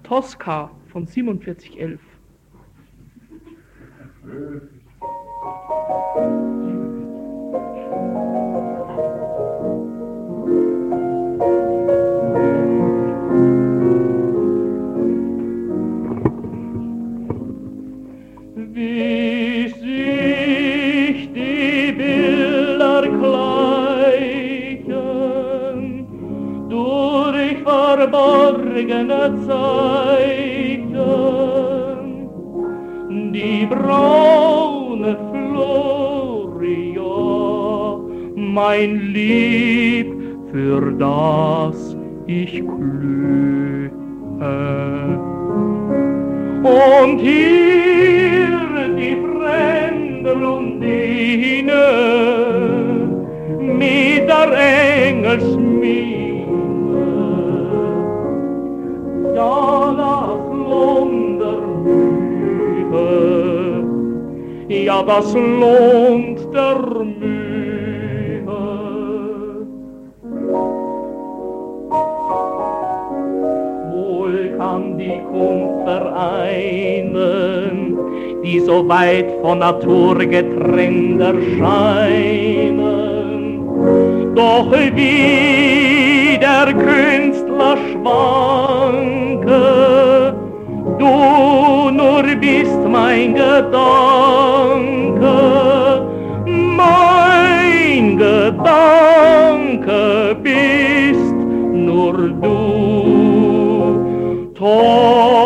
Tosca von 4711. Wie sich die Bilder gleichen durch verborgene Zeichen, die braune Floria, mein Lieb, für das ich glühe. Und hier die fremde Blondine mit der Engelsmiene, ja, das Lohn der Mühe, ja, das Lohn der Mühe. Kann die Kunst vereinen, die so weit von Natur getrennt erscheinen. Doch wie der Künstler schwanke, du nur bist mein Gedanke, mein Gedanke bist nur du. Tosca,